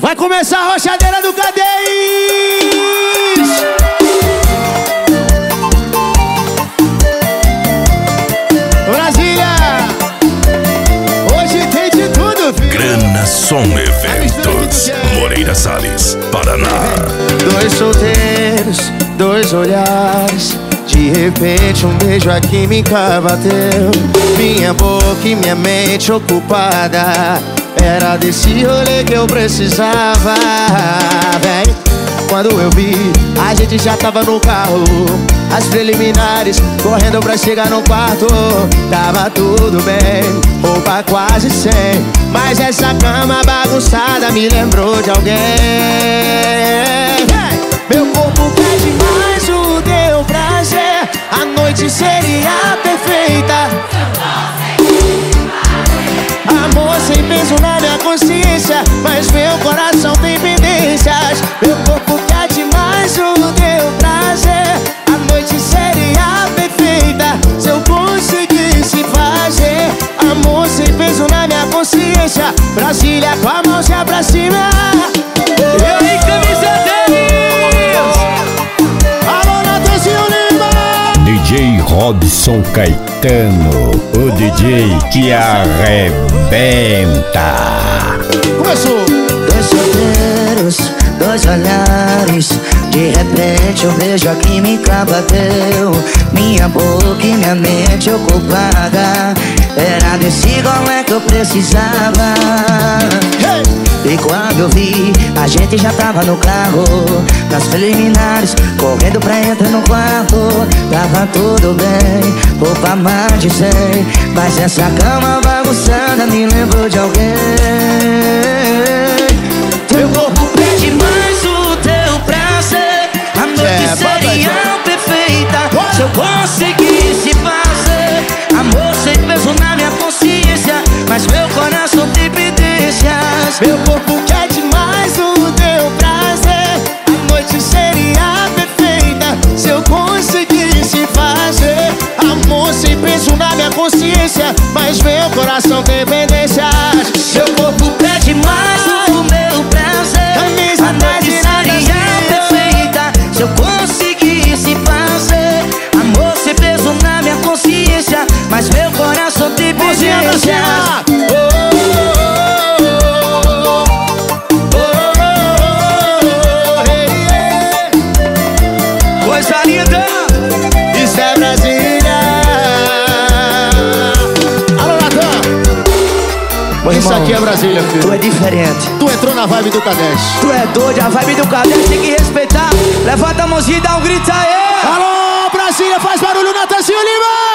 Vai começar a rochadeira do Cadês. Brasília, hoje tem de tudo, filho. Grana Som Eventos, Moreira Salles, Paraná. Dois solteiros, dois olhares. De repente um beijo, a química bateu. Minha boca e minha mente ocupada. Era desse rolê que eu precisava, véi. Quando eu vi, a gente já tava no carro. As preliminares, correndo pra chegar no quarto. Tava tudo bem, roupa quase sem. Mas essa cama bagunçada me lembrou de alguém. Meu corpo pede mais o teu prazer. A noite seria perfeita. Amor sem peso na minha consciência, mas meu coração tem pendências. Meu corpo pede mais o teu prazer. A noite seria perfeita se eu conseguisse fazer. Amor sem peso na minha consciência. Brasília com a mão já pra cima. Eu em camisa 10. Alô, Natanzinho Lima. DJ Robson Caetano, o DJ que arrebenta. Começou. Dois solteiros, dois olhares. De repente um beijo, a química bateu. Minha boca e minha mente ocupada. Era desse golé que eu precisava. E quando eu vi, a gente já tava no carro. Nas preliminares, correndo pra entrar no quarto. Tava tudo bem, roupa mais de 100. Mas essa cama bagunçada me lembrou de alguém. Teu corpo pede mais o teu prazer. A noite seria perfeita se eu conseguisse fazer. Amor sem peso na minha consciência, mas meu coração tem pendências. Meu corpo quer demais o teu prazer. A noite seria perfeita se eu conseguisse fazer. Amor sem peso na minha consciência, mas meu coração tem pendências. Seu corpo pede mais o meu prazer. A noite seria perfeita se eu conseguisse fazer. Amor sem peso na minha consciência, mas meu coração tem pendências. Coisa linda, isso é Brasília. Alô, Natan. Isso aqui é Brasília, filho. Tu é diferente. Tu entrou na vibe do Cadês. Tu é doido, a vibe do Cadês tem que respeitar. Levanta a mãozinha e dá um grito aí. Alô, Brasília, faz barulho, Natanzinho Lima.